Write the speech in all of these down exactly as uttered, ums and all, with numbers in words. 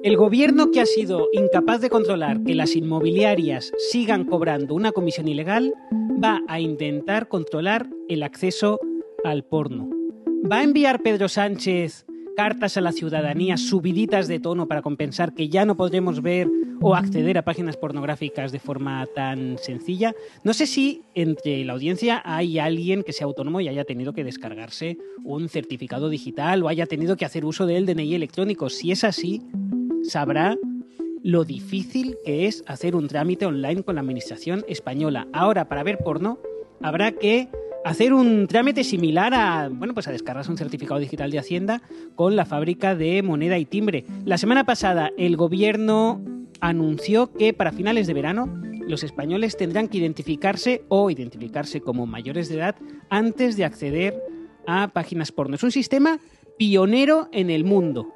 El gobierno, que ha sido incapaz de controlar que las inmobiliarias sigan cobrando una comisión ilegal, va a intentar controlar el acceso al porno. ¿Va a enviar Pedro Sánchez cartas a la ciudadanía subiditas de tono para compensar que ya no podremos ver o acceder a páginas pornográficas de forma tan sencilla? No sé si entre la audiencia hay alguien que sea autónomo y haya tenido que descargarse un certificado digital o haya tenido que hacer uso del D N I electrónico. Si es así, sabrá lo difícil que es hacer un trámite online con la administración española. Ahora, para ver porno, habrá que hacer un trámite similar a, bueno, pues a descargarse un certificado digital de Hacienda con la fábrica de moneda y timbre. La semana pasada el gobierno anunció que para finales de verano los españoles tendrán que identificarse o identificarse como mayores de edad antes de acceder a páginas porno. Es un sistema pionero en el mundo.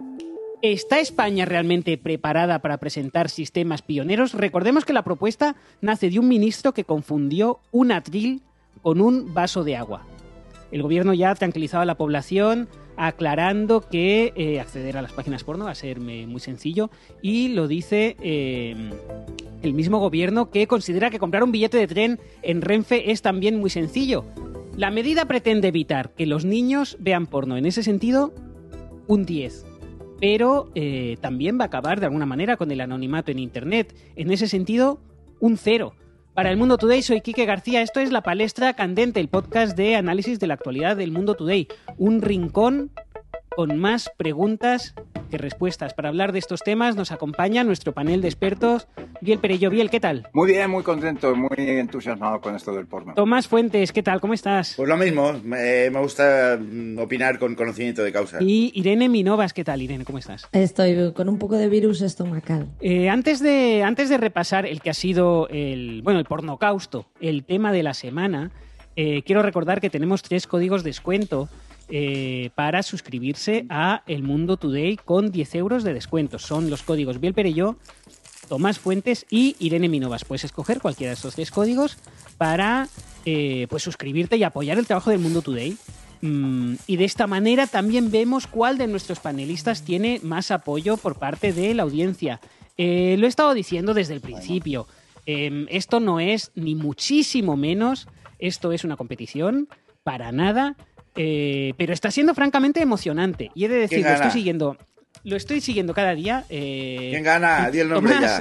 ¿Está España realmente preparada para presentar sistemas pioneros? Recordemos que la propuesta nace de un ministro que confundió un atril con un vaso de agua. El gobierno ya ha tranquilizado a la población aclarando que eh, acceder a las páginas porno va a ser muy sencillo, y lo dice eh, el mismo gobierno, que considera que comprar un billete de tren en Renfe es también muy sencillo. La medida pretende evitar que los niños vean porno. En ese sentido, un diez. Pero eh, también va a acabar de alguna manera con el anonimato en Internet. En ese sentido, un cero. Para El Mundo Today soy Quique García. Esto es La Palestra Candente, el podcast de análisis de la actualidad del Mundo Today. Un rincón con más preguntas que respuestas. Para hablar de estos temas nos acompaña nuestro panel de expertos. Biel Perello. Biel, ¿qué tal? Muy bien, muy contento, muy entusiasmado con esto del porno. Tomás Fuentes, ¿qué tal? ¿Cómo estás? Pues lo mismo, me, me gusta opinar con conocimiento de causa. Y Irene Minovas, ¿qué tal, Irene? ¿Cómo estás? Estoy con un poco de virus estomacal. Eh, antes de, antes de repasar el que ha sido el, bueno, el pornocausto, el tema de la semana, eh, quiero recordar que tenemos tres códigos de descuento Eh, para suscribirse a El Mundo Today con diez euros de descuento. Son los códigos Biel Perello, Tomás Fuentes y Irene Minovas. Puedes escoger cualquiera de estos tres códigos para eh, pues suscribirte y apoyar el trabajo del Mundo Today. Mm, y de esta manera también vemos cuál de nuestros panelistas tiene más apoyo por parte de la audiencia. Eh, lo he estado diciendo desde el principio. Eh, esto no es ni muchísimo menos, esto es una competición, para nada. Eh, pero está siendo francamente emocionante. Y he de decir, lo estoy siguiendo, lo estoy siguiendo cada día. Eh, ¿Quién gana? Di el nombre. Tomás, ya.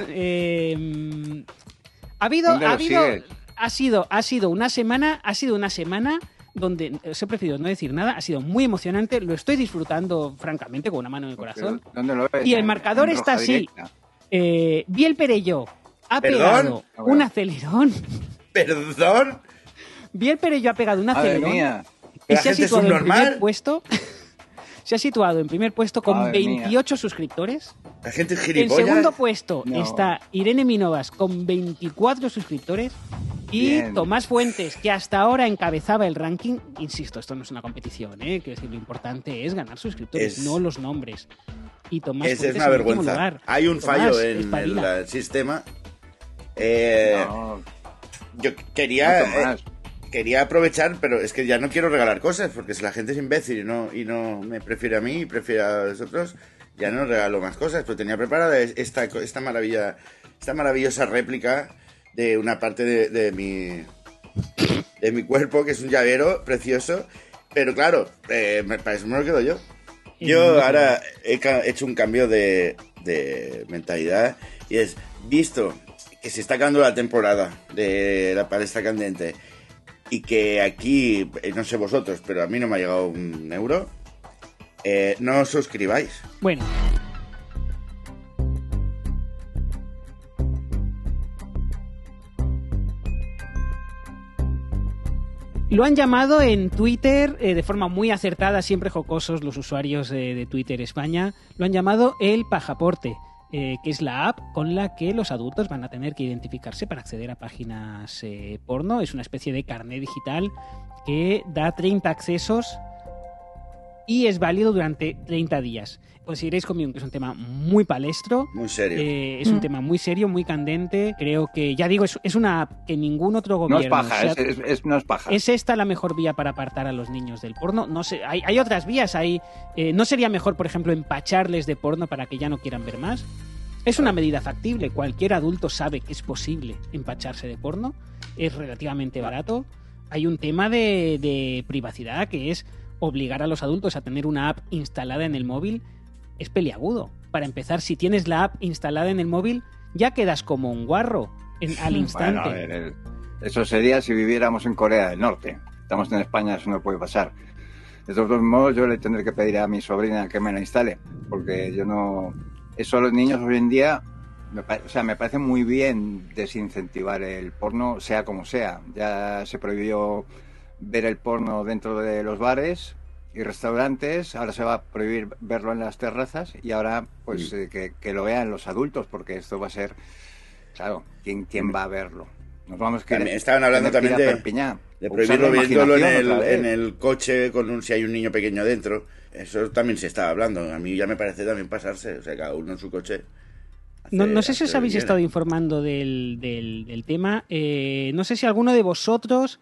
Eh, ha habido, ha habido, ha sido, ha sido una semana, ha sido una semana donde os he preferido no decir nada. Ha sido muy emocionante. Lo estoy disfrutando, francamente, con una mano en el corazón. ¿Dónde lo ves? Y el marcador está así. Eh, Biel Perello ha pegado ¿Perdón? un acelerón. ¿Perdón? Biel Perello ha pegado un acelerón. Mía. Y se ha situado en primer puesto. Se ha situado en primer puesto con Madre veintiocho mía. suscriptores. La gente es En gilipollas. segundo puesto No. está Irene Minovas con veinticuatro suscriptores. Y Bien. Tomás Fuentes, que hasta ahora encabezaba el ranking. Insisto, esto no es una competición, ¿eh? Quiero decir, lo importante es ganar suscriptores, Es- no los nombres. Y Tomás Es, es Fuentes una en último vergüenza. lugar. Hay un Tomás, fallo en espabila. el sistema. Eh, No, yo quería... no, Tomás. eh, Quería aprovechar, pero es que ya no quiero regalar cosas, porque si la gente es imbécil y no, y no me prefiere a mí y prefiere a vosotros, ya no regalo más cosas. Pero tenía preparada esta, esta maravilla, esta maravillosa réplica de una parte de, de mi de mi cuerpo, que es un llavero precioso. Pero claro, eh, me- para eso me lo quedo yo. Yo ahora he ca- hecho un cambio de, de mentalidad, y es, visto que se está acabando la temporada de La Palestra Candente, y que aquí, eh, no sé vosotros, pero a mí no me ha llegado un euro, eh, no os suscribáis. Bueno. Lo han llamado en Twitter, eh, de forma muy acertada, siempre jocosos los usuarios eh, de Twitter España, lo han llamado el pajaporte, eh, que es la app con la que los adultos van a tener que identificarse para acceder a páginas eh, porno. Es una especie de carné digital que da treinta accesos y es válido durante treinta días. Coincidiréis conmigo que es un tema muy palestro. Muy serio. Eh, es un Mm. tema muy serio, muy candente. Creo que, ya digo, es, es una app que ningún otro No gobierno... es paja, se ha- es, es- es- no es paja. ¿Es esta la mejor vía para apartar a los niños del porno? No sé, hay, hay otras vías. Hay, eh, ¿no sería mejor, por ejemplo, empacharles de porno para que ya no quieran ver más? Es una medida factible. Cualquier adulto sabe que es posible empacharse de porno. Es relativamente barato. Hay un tema de, de privacidad que es obligar a los adultos a tener una app instalada en el móvil. Es peliagudo. Para empezar, si tienes la app instalada en el móvil, ya quedas como un guarro en, al instante. Bueno, a ver, el- eso sería si viviéramos en Corea del Norte. Estamos en España, eso no puede pasar. De todos modos, yo le tendré que pedir a mi sobrina que me la instale, porque yo no... Eso a los niños hoy en día, me pa- o sea, me parece muy bien desincentivar el porno, sea como sea. Ya se prohibió ver el porno dentro de los bares y restaurantes, ahora se va a prohibir verlo en las terrazas y ahora pues eh, que, que lo vean los adultos, porque esto va a ser, claro, ¿quién, quién va a verlo? Nos vamos que También estaban hablando tener que ir también a de- Perpiñán, De usar prohibirlo la viéndolo en imaginación el, otra vez. en el coche con un, si hay un niño pequeño dentro. Eso también se estaba hablando. A mí ya me parece también pasarse. O sea, cada uno en su coche. hace- No, no sé si os hace habéis bien. estado informando del, del- del tema. Eh, no sé si alguno de vosotros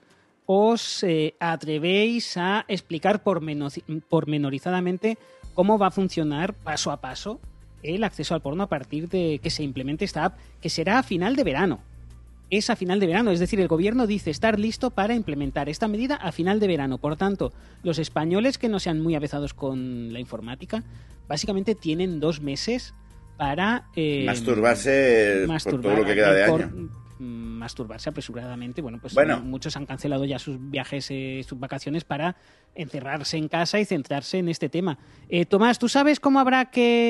os eh, atrevéis a explicar pormeno- pormenorizadamente cómo va a funcionar paso a paso el acceso al porno a partir de que se implemente esta app, que será a final de verano. Es a final de verano, es decir, el gobierno dice estar listo para implementar esta medida a final de verano. Por tanto, los españoles que no sean muy avezados con la informática, básicamente tienen dos meses para... eh, Masturbarse por masturbar todo lo que queda de por- año. mm, masturbarse apresuradamente. Bueno, pues Bueno. muchos han cancelado ya sus viajes, eh, sus vacaciones para encerrarse en casa y centrarse en este tema. Eh, Tomás, ¿tú sabes cómo habrá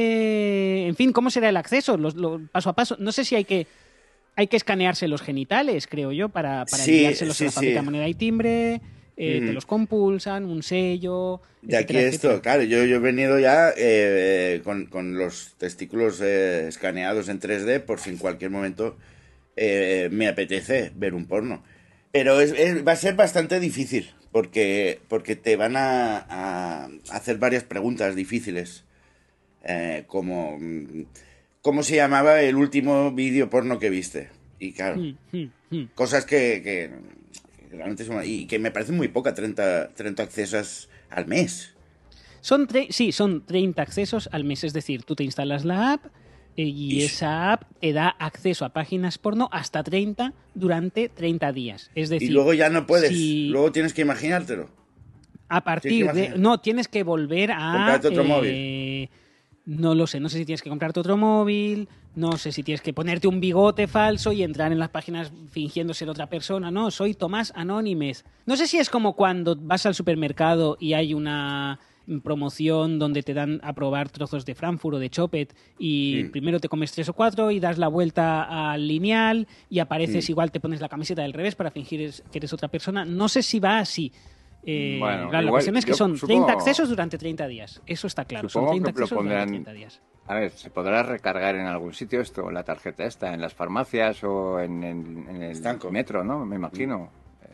que... En fin, cómo será el acceso? Los, lo- paso a paso. No sé si hay que... Hay que escanearse los genitales, creo yo, para, para Sí, enviárselos sí, a la fábrica sí. de moneda y timbre. Eh, Mm. Te los compulsan, un sello. De aquí etcétera, esto, etcétera. claro, yo, yo he venido ya eh, eh, con, con los testículos eh, escaneados en tres D por si en cualquier momento eh, me apetece ver un porno. Pero es, es- va a ser bastante difícil porque, porque te van a, a hacer varias preguntas difíciles. Eh, como, mm, ¿cómo se llamaba el último vídeo porno que viste? Y claro, Mm, mm, mm. cosas que, que, que realmente son... Y que me parecen muy poca, treinta, treinta accesos al mes. Son tre- sí, son treinta accesos al mes, es decir, tú te instalas la app eh, y Y- esa app te da acceso a páginas porno hasta treinta durante treinta días. Es decir, Y luego ya no puedes, si luego tienes que imaginártelo. a partir que de... imaginar. No, tienes que volver a... Comprarte otro eh, móvil. No lo sé, no sé si tienes que comprarte otro móvil, no sé si tienes que ponerte un bigote falso y entrar en las páginas fingiendo ser otra persona. No, soy Tomás Anónimes. No sé si es como cuando vas al supermercado y hay una promoción donde te dan a probar trozos de Frankfurt o de Chopet y Sí. primero te comes tres o cuatro y das la vuelta al lineal y apareces Sí. igual, te pones la camiseta del revés para fingir es- que eres otra persona. No sé si va así. Eh, Bueno, claro, la igual, cuestión es que yo son supongo- treinta accesos durante treinta días. Eso está claro. Son Supongo treinta que lo accesos durante pondrán- treinta días. A ver, ¿se podrá recargar en algún sitio esto? La tarjeta esta, en las farmacias o en, en- en el Estanco. metro, ¿no? Me imagino.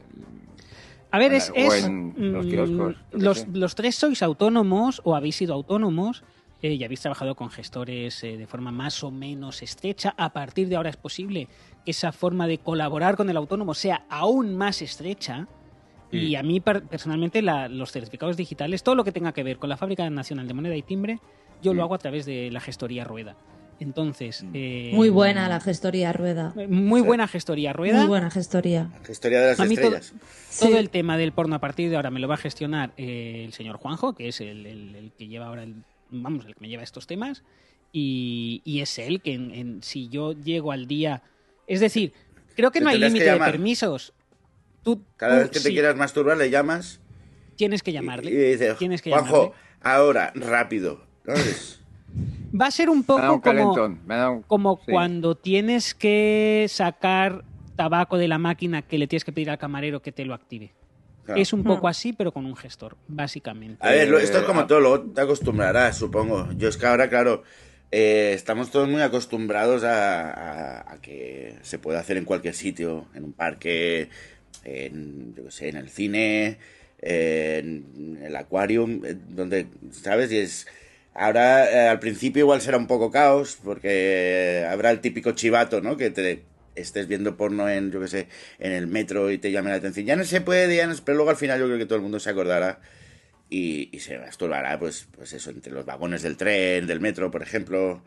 A ver, en es, la- o es, en los mm, kioscos, yo qué los, sé. los tres sois autónomos o habéis sido autónomos eh, y habéis trabajado con gestores eh, de forma más o menos estrecha. A partir de ahora es posible que esa forma de colaborar con el autónomo sea aún más estrecha. Y a mí per- personalmente la- los certificados digitales, todo lo que tenga que ver con la Fábrica Nacional de Moneda y Timbre, yo lo hago a través de la gestoría Rueda. Entonces, eh, Muy buena la gestoría Rueda. muy buena gestoría Rueda. Muy buena gestoría. La historia de las A mí todo, estrellas. todo Sí. el tema del porno a partir de ahora me lo va a gestionar eh, el señor Juanjo, que es el, el- el que lleva ahora, el, vamos, el que me lleva estos temas, y, y es él que en, en- si yo llego al día, es decir, creo que Te no hay tendrás que límite de llamar. permisos. Tú, Cada tú vez que te sí quieras masturbar le llamas tienes que y, llamarle. y dices, tienes que Juanjo, llamarle. ahora, rápido. ¿Sabes? Va a ser un Me ha poco dado un como, calentón. me ha dado un- como sí. cuando tienes que sacar tabaco de la máquina que le tienes que pedir al camarero que te lo active. Claro. Es un poco así, pero con un gestor, básicamente. A ver, lo- esto es Eh, como ah. todo, luego te acostumbrarás, supongo. Yo es que ahora, claro, eh, estamos todos muy acostumbrados a, a- a que se puede hacer en cualquier sitio, en un parque, en, yo qué sé, en el cine, eh, en el Aquarium, eh, donde, ¿sabes? Y es... Ahora, eh, al principio igual será un poco caos, porque eh, habrá el típico chivato, ¿no? Que te estés viendo porno en, yo qué sé, en el metro y te llame la atención. Ya no se puede, ya no se... Pero luego al final yo creo que todo el mundo se acordará y, y se masturbará, pues, pues eso, entre los vagones del tren, del metro, por ejemplo,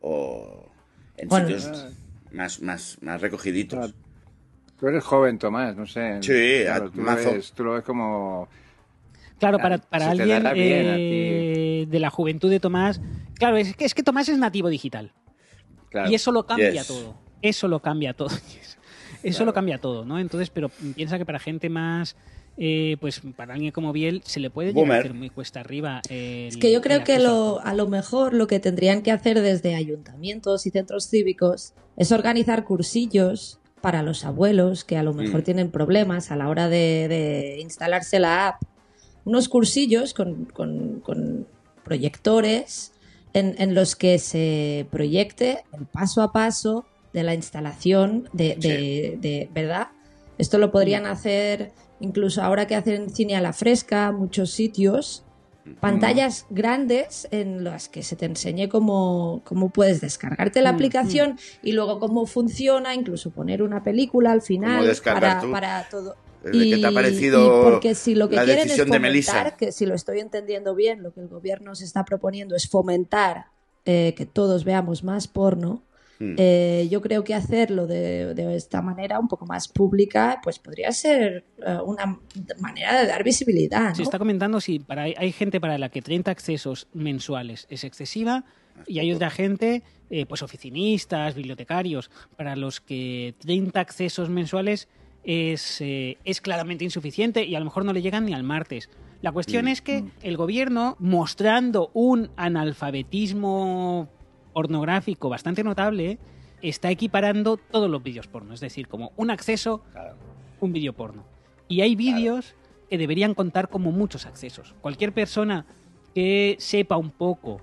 o en Bueno, sitios más, más, más recogiditos. Tú eres joven, Tomás, no sé. Sí, claro, tú, lo mazo. ves, tú lo ves como... Claro, para, Ah, para se te alguien dará bien a eh, de la juventud de Tomás, claro, es que, es que Tomás es nativo digital. Claro. Y eso lo cambia Yes. todo. Eso lo cambia todo. Eso Claro. lo cambia todo, ¿no? Entonces, pero piensa que para gente más, eh, pues para alguien como Biel, se le puede llegar Boomer. a hacer muy cuesta arriba. El, Es que yo creo el que acceso lo, al a lo mejor lo que tendrían que hacer desde ayuntamientos y centros cívicos es organizar cursillos para los abuelos que a lo mejor Mm. tienen problemas a la hora de, de instalarse la app. Unos cursillos con, con- con proyectores en, en los que se proyecte el paso a paso de la instalación de, de- de- ¿verdad? Esto lo podrían hacer incluso ahora que hacen cine a la fresca, muchos sitios, pantallas grandes en las que se te enseñe cómo, cómo puedes descargarte la Mm, aplicación y luego cómo funciona, incluso poner una película al final descargar para, tú. para todo. Desde que te ha Y- parecido y porque si lo que la quieren es decisión de Melissa. fomentar, que si lo estoy entendiendo bien, lo que el gobierno se está proponiendo es fomentar eh, que todos veamos más porno. Mm. Eh, yo creo que hacerlo de, de esta manera un poco más pública, pues podría ser eh, una manera de dar visibilidad, ¿no? Se está comentando si para, hay gente para la que treinta accesos mensuales es excesiva y hay otra gente, eh, pues oficinistas, bibliotecarios, para los que treinta accesos mensuales es, eh, es claramente insuficiente y a lo mejor no le llegan ni al martes. La cuestión Mm, es que el gobierno, mostrando un analfabetismo pornográfico bastante notable, está equiparando todos los vídeos porno, es decir, como un acceso, Claro. un vídeo porno. Y hay vídeos que deberían contar como muchos accesos. Cualquier persona que sepa un poco,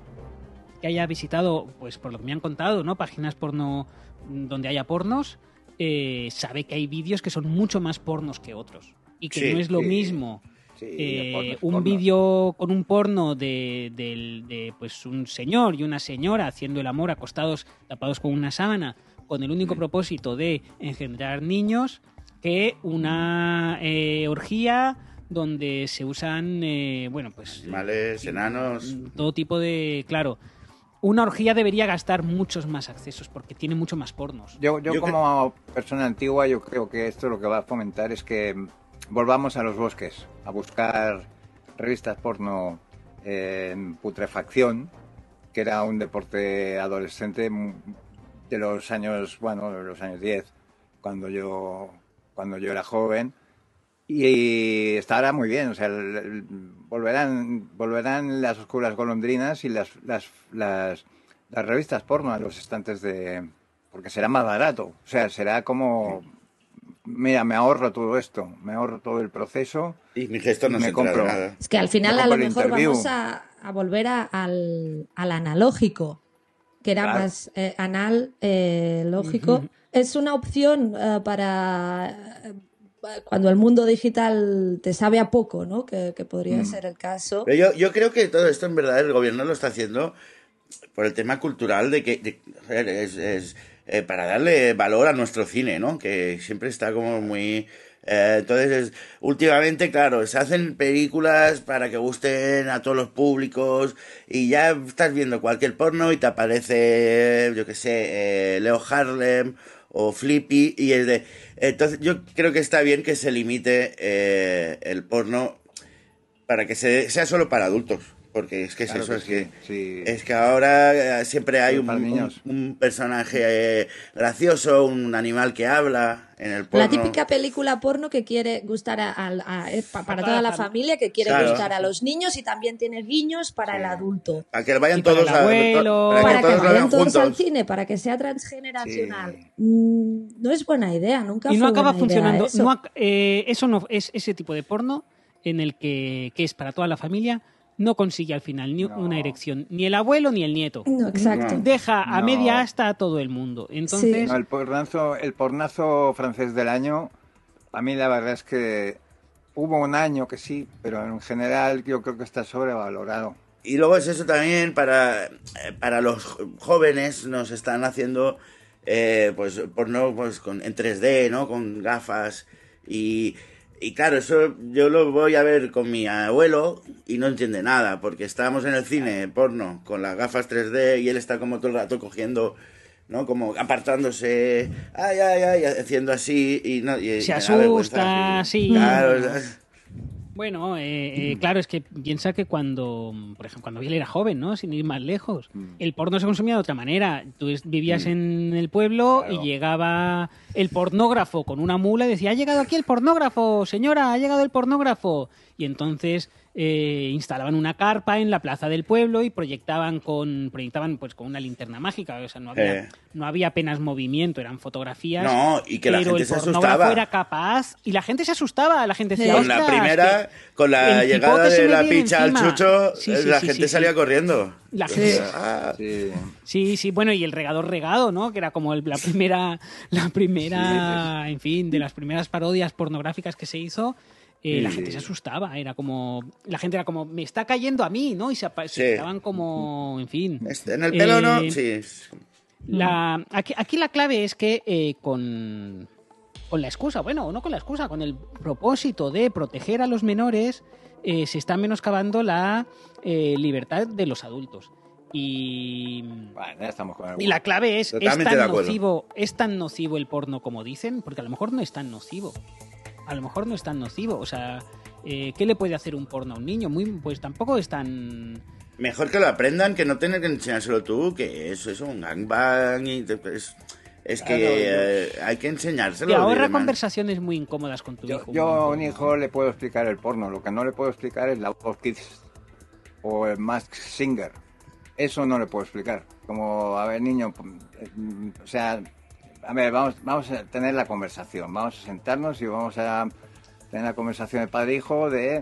que haya visitado, pues por lo que me han contado, ¿no? Páginas porno donde haya pornos, eh, sabe que hay vídeos que son mucho más pornos que otros. Y que Sí, no es lo sí. mismo Sí, eh, pornos, un pornos. vídeo con un porno de, del- de, pues un señor y una señora haciendo el amor acostados, tapados con una sábana, con el único propósito de engendrar niños, que una eh, orgía donde se usan, eh, bueno, pues Animales, enanos. todo tipo de... Claro, una orgía debería gastar muchos más accesos porque tiene mucho más pornos. Yo, yo, Yo como persona antigua, yo creo que esto lo que va a fomentar es que volvamos a los bosques, a buscar revistas porno en putrefacción, que era un deporte adolescente de los años, bueno, de los años diez, cuando yo, cuando yo era joven. Y estará muy bien, o sea, el- el- volverán, volverán las oscuras golondrinas y las, las, las, las revistas porno a los estantes de... porque será más barato, o sea, será como... Mira, me ahorro todo esto, me ahorro todo el proceso. Y mi gestor no Me se entera de compro. nada. Es que al final Me a lo compro el mejor interview. vamos a, a volver a- al, al analógico, que era Claro. más eh, anal, eh, lógico. Ujú. Es una opción eh, para eh, cuando el mundo digital te sabe a poco, ¿no? Que, que podría Mm. ser el caso. Pero yo, yo creo que todo esto en verdad el gobierno lo está haciendo por el tema cultural de que de- joder, es, es, eh, para darle valor a nuestro cine, ¿no? Que siempre está como muy... eh, entonces, es- últimamente, claro, se hacen películas para que gusten a todos los públicos y ya estás viendo cualquier porno y te aparece, yo qué sé, eh, Leo Harlem o Flippy y es de... Entonces, yo creo que está bien que se limite eh, el porno para que se, sea solo para adultos. Porque es que es Claro eso, que es sí, que sí. es que ahora eh, siempre hay Solo un, para un- niños. un personaje eh, gracioso, un animal que habla en el porno. La típica película porno que quiere gustar a, a- a- eh, pa- para A toda toda la la fam- familia, que quiere Claro. gustar a los niños y también tiene guiños para Sí. el adulto. Para que vayan Y para todos el a, abuelo. para, Para que que todos lo vayan vean todos al juntos. cine, para que sea transgeneracional. Sí. Mm, no es buena idea, nunca Y no fue acaba buena idea funcionando. eso. No ac- eh, eso no es ese tipo de porno en el que, que es para toda la familia, no consigue al final ni No. una erección, ni el abuelo ni el nieto. No, exacto. No. Deja a No. media asta a todo el mundo. Entonces, No, el pornazo, el pornazo francés del año, a mí la verdad es que hubo un año que sí, pero en general yo creo que está sobrevalorado. Y luego es eso también, para, para los jóvenes nos están haciendo eh, pues porno pues, con, en tres D, ¿no? Con gafas y... Y claro, eso yo lo voy a ver con mi abuelo y no entiende nada, porque estábamos en el cine porno con las gafas tres D y él está como todo el rato cogiendo, ¿no? Como apartándose, ay, ay, ay, haciendo así y no... Y, Se y asusta, sí. Claro, Bueno, eh, eh, claro, es que piensa que cuando, por ejemplo, cuando él era joven, ¿no? Sin ir más lejos, el porno se consumía de otra manera. Tú es- vivías Mm. en el pueblo Claro. y llegaba el pornógrafo con una mula y decía, ha llegado aquí el pornógrafo, señora, ha llegado el pornógrafo. Y entonces eh, instalaban una carpa en la plaza del pueblo y proyectaban con proyectaban pues con una linterna mágica. O sea, no había, Eh. no había apenas movimiento, eran fotografías. No, y que la pero gente el se pornógrafo asustaba. era capaz y la gente se asustaba, la gente decía, Sí. Con la "Ostras, primera, que con la el llegada cipote se de me la viene picha al encima". chucho, Sí, eh, sí, la sí, gente sí, salía sí. corriendo. La Sí. gente- Ah, Sí. Sí, sí, bueno, y el regador regado, ¿no? Que era como el- la primera, la primera, en fin, de las primeras parodias pornográficas que se hizo. eh, Sí, la sí. gente se asustaba, era como, la gente era como, me está cayendo a mí, ¿no? Y se, apa- se Sí. quedaban como, en fin. este, en el pelo no, Eh, sí. La, aquí, aquí la clave es que eh, con, con la excusa, bueno, no con la excusa, con el propósito de proteger a los menores, eh, se está menoscabando la eh, libertad de los adultos. Y, Bueno, ya estamos con el y la clave es, ¿es Totalmente de tan, acuerdo. nocivo, ¿es tan nocivo el porno como dicen? Porque a lo mejor no es tan nocivo. A lo mejor no es tan nocivo. O sea, eh, ¿qué le puede hacer un porno a un niño? Muy, pues tampoco es tan... Mejor que lo aprendan que no tener que enseñárselo tú, que eso es un gangbang y te- es, es que Claro, yo- eh, hay que enseñárselo. Te y ahorra demás. conversaciones muy incómodas con tu Yo, hijo. yo a un porno. hijo le puedo explicar el porno, lo que no le puedo explicar es la voz Kids o el Mask Singer. Eso no le puedo explicar. Como, a ver, niño, mm, o sea, a ver, vamos, vamos a tener la conversación, vamos a sentarnos y vamos a tener la conversación de padre-hijo de,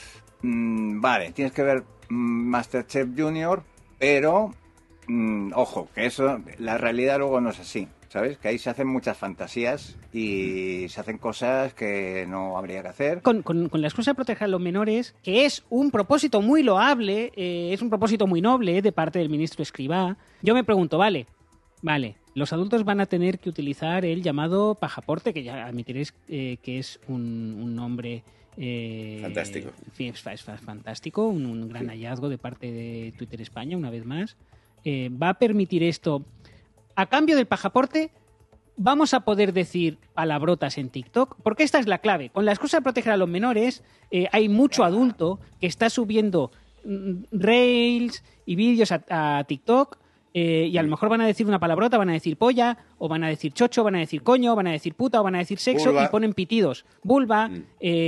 mm, vale, tienes que ver mm, Masterchef Junior, pero, mm, ojo, que eso, la realidad luego no es así. ¿Sabes? Que ahí se hacen muchas fantasías y se hacen cosas que no habría que hacer. Con, con- con la excusa de proteger a los menores, que es un propósito muy loable, eh, es un propósito muy noble eh, de parte del ministro Escrivá, yo me pregunto, vale, vale, los adultos van a tener que utilizar el llamado pajaporte, que ya admitiréis eh, que es un, un nombre... eh, Fantástico. en fin, es, es fantástico, un, un gran hallazgo de parte de Twitter España, una vez más. Eh, ¿Va a permitir esto? A cambio del pasaporte, vamos a poder decir palabrotas en TikTok, porque esta es la clave. Con la excusa de proteger a los menores, eh, hay mucho adulto que está subiendo mm, reels y vídeos a, a TikTok eh, y a lo mejor van a decir una palabrota, van a decir polla, o van a decir chocho, van a decir coño, van a decir puta, o van a decir sexo, Vulva. y ponen pitidos. Vulva. Mm.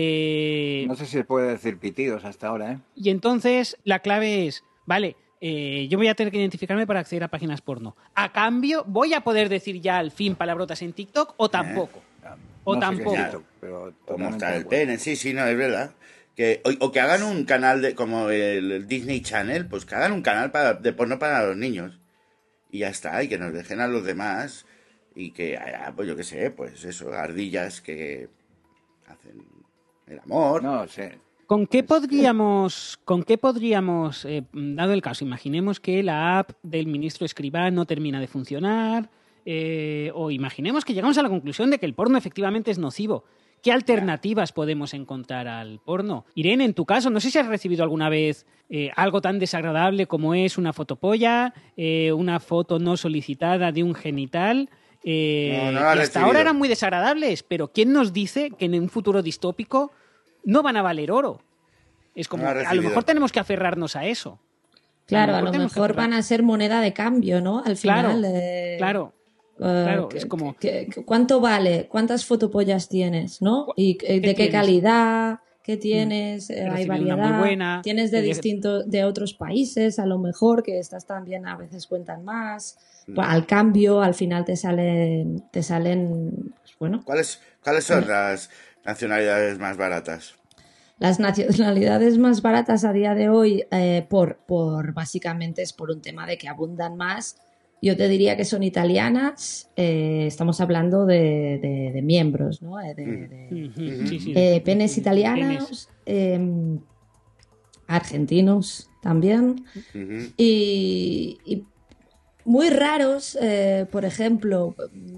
eh, No sé si se puede decir pitidos hasta ahora, ¿eh? y entonces la clave es, vale, eh, yo voy a tener que identificarme para acceder a páginas porno. A cambio, ¿voy a poder decir ya al fin palabrotas en TikTok o tampoco? O No sé qué es tampoco. TikTok, pero O totalmente mostrar de el acuerdo. pene, sí, sí, no, es verdad. Que, o, o que hagan un canal de como el, el Disney Channel, pues que hagan un canal para, de porno para los niños. Y ya está, y que nos dejen a los demás. Y que haya, pues yo qué sé, pues eso, ardillas que hacen el amor. No sé. ¿Con qué podríamos, con qué podríamos eh, dado el caso, imaginemos que la app del ministro Escrivá no termina de funcionar, eh, o imaginemos que llegamos a la conclusión de que el porno efectivamente es nocivo? ¿Qué alternativas podemos encontrar al porno? Irene, en tu caso, no sé si has recibido alguna vez eh, algo tan desagradable como es una fotopolla, eh, una foto no solicitada de un genital. Eh, No, no la he que hasta recibido. ahora eran muy desagradables, pero ¿quién nos dice que en un futuro distópico no van a valer oro? Es como, No la he a lo recibido. mejor tenemos que aferrarnos a eso. Claro, A a lo lo mejor tenemos que mejor aferrar- van a ser moneda de cambio, ¿no? Al Claro, final. eh, claro. eh, claro, que- es como- que- que- ¿Cuánto vale? ¿Cuántas fotopollas tienes, no? ¿Y eh, de qué tienes? calidad? ¿Qué tienes? Eh, He hay recibido una variedad. muy buena, Tienes de he de- distintos, de otros países, a lo mejor, que estas también a veces cuentan más. Mm. Pues, al cambio, al final te salen, te salen, pues, bueno, ¿Cuáles, ¿Cuáles son las nacionalidades más baratas? las nacionalidades más baratas a día de hoy, eh, por, por básicamente es por un tema de que abundan más yo te diría que son italianas. Eh, estamos hablando de, de, de miembros, ¿no? De, de, Uh-huh. Sí, sí, eh, sí, penes sí, italianos, eh, argentinos también. Ujú. Y, y muy raros, eh, por ejemplo,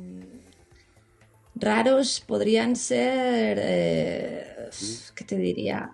raros podrían ser, eh, ¿qué te diría?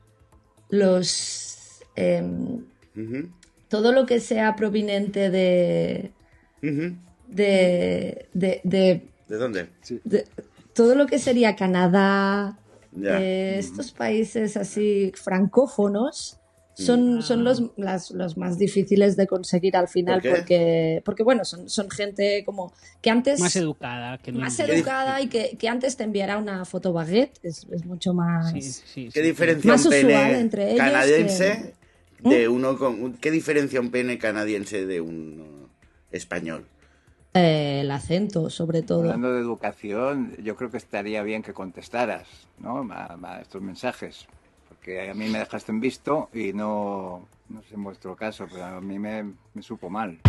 Los... eh, Ujú. todo lo que sea proveniente de... Ujú. de, de, de, ¿De dónde? de- todo lo que sería Canadá, Ya. eh, estos países así francófonos son, son los, las- los más difíciles de conseguir al final. ¿Por qué? porque porque bueno, son, son gente como que antes Más educada. Que no más entiende. educada y que, que antes te enviara una foto baguette, es, es mucho más... Sí, sí, ¿Qué sí. diferencia Más un usual pene entre ellos canadiense que- de uno con... ¿Qué diferencia un pene canadiense de un español? eh, el acento, sobre todo. Hablando de educación, yo creo que estaría bien que contestaras, ¿no? a, a estos mensajes, porque a mí me dejaste en visto y no, no sé en vuestro caso, pero a mí me, me supo mal.